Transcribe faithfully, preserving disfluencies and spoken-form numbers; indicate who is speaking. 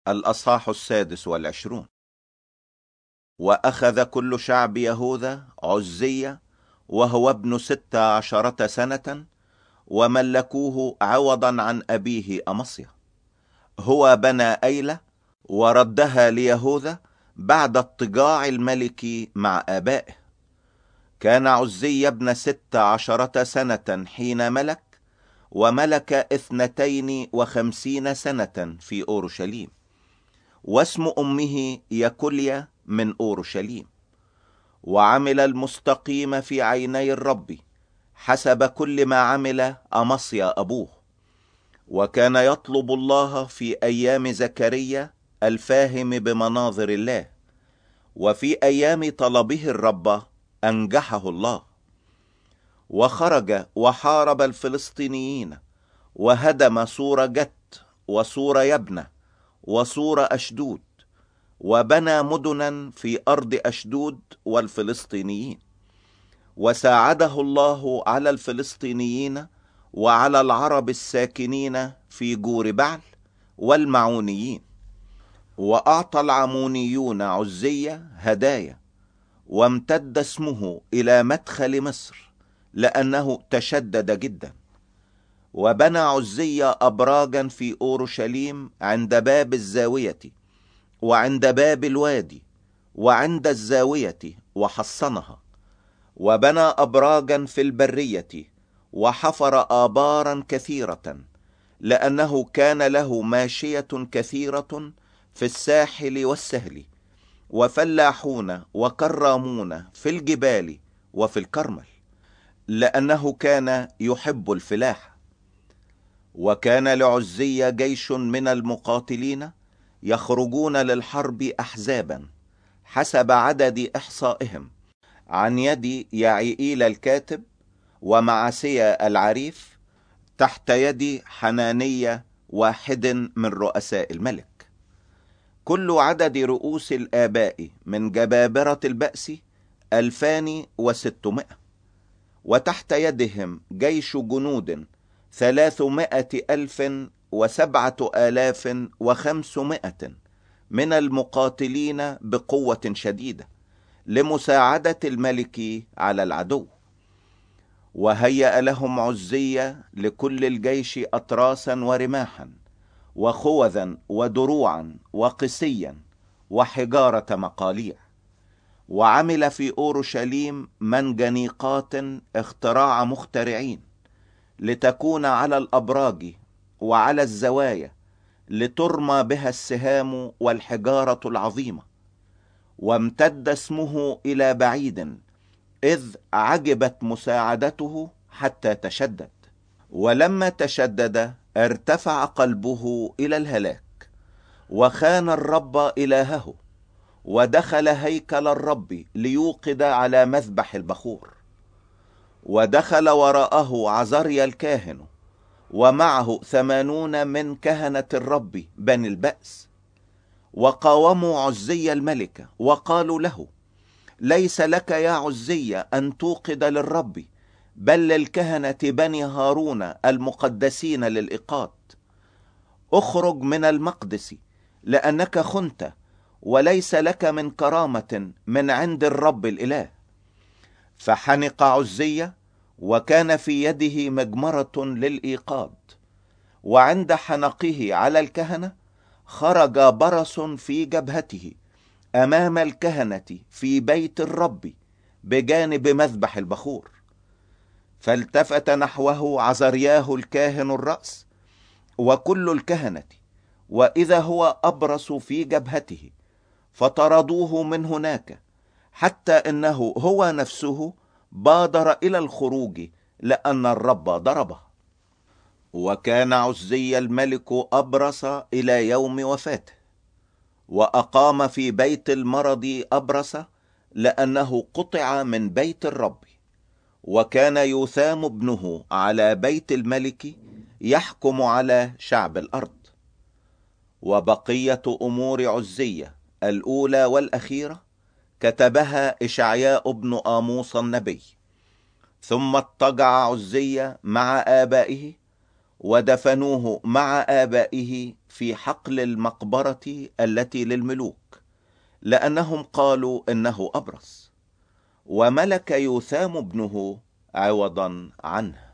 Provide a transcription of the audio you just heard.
Speaker 1: الأصحاح السادس والعشرون. وأخذ كل شعب يهوذا عزية وهو ابن ست عشرة سنة، وملكوه عوضا عن أبيه أمصيا. هو بنى أيلة وردها ليهوذا بعد اضطجاع الملك مع آبائه. كان عزي ابن ست عشرة سنة حين ملك، وملك اثنتين وخمسين سنة في أورشليم، واسم أمه يكوليا من أورشليم. وعمل المستقيم في عيني الرب حسب كل ما عمل أمصيا أبوه. وكان يطلب الله في أيام زكريا الفاهم بمناظر الله، وفي أيام طلبه الرب أنجحه الله. وخرج وحارب الفلسطينيين، وهدم سور جت وسور يبنى وسور أشدود، وبنى مدنا في أرض أشدود والفلسطينيين. وساعده الله على الفلسطينيين وعلى العرب الساكنين في جور بعل والمعونيين. وأعطى العمونيون عزية هدايا، وامتد اسمه إلى مدخل مصر لأنه تشدد جدا. وبنى عزية أبراجا في أورشليم عند باب الزاوية وعند باب الوادي وعند الزاوية وحصنها. وبنى أبراجا في البرية، وحفر آبارا كثيرة، لأنه كان له ماشية كثيرة في الساحل والسهل، وفلاحون وكرامون في الجبال وفي الكرمل، لأنه كان يحب الفلاح. وكان لعزي جيش من المقاتلين يخرجون للحرب أحزابا حسب عدد إحصائهم، عن يد يعيئيل الكاتب ومعسيا العريف، تحت يد حنانية واحد من رؤساء الملك. كل عدد رؤوس الآباء من جبابرة البأس ألفان وستمائة، وتحت يدهم جيش جنود ثلاثمائة ألف وسبعة آلاف وخمسمائة من المقاتلين بقوة شديدة لمساعدة الملك على العدو. وهيأ لهم عزية لكل الجيش أطراسا ورماحا وخوذا ودروعا وقسيا وحجارة مقاليع. وعمل في أورشليم منجنيقات اختراع مخترعين، لتكون على الأبراج وعلى الزوايا، لترمى بها السهام والحجارة العظيمة. وامتد اسمه إلى بعيد، إذ عجبت مساعدته حتى تشدد. ولما تشدد ارتفع قلبه إلى الهلاك، وخان الرب إلهه، ودخل هيكل الرب ليوقد على مذبح البخور. ودخل وراءه عزريا الكاهن، ومعه ثمانون من كهنة الرب بني البأس. وقاوموا عزي الملك وقالوا له: ليس لك يا عزي أن توقد للرب، بل للكهنة بني هارون المقدسين للإيقاد. اخرج من المقدس، لأنك خنت، وليس لك من كرامة من عند الرب الإله. فحنق عزي، وكان في يده مجمرة للإيقاد. وعند حنقه على الكهنة خرج برص في جبهته أمام الكهنة في بيت الرب بجانب مذبح البخور. فالتفت نحوه عزرياه الكاهن الرأس وكل الكهنة، وإذا هو أبرص في جبهته، فطردوه من هناك، حتى إنه هو نفسه بادر إلى الخروج لأن الرب ضربه. وكان عزي الملك أبرص إلى يوم وفاته، وأقام في بيت المرض أبرص، لأنه قطع من بيت الرب. وكان يوثام ابنه على بيت الملك يحكم على شعب الأرض. وبقية أمور عزية الأولى والأخيرة كتبها إشعياء بن آموس النبي. ثم اضطجع عزية مع آبائه، ودفنوه مع آبائه في حقل المقبرة التي للملوك، لأنهم قالوا إنه أبرص، وملك يوثام ابنه عوضا عنه.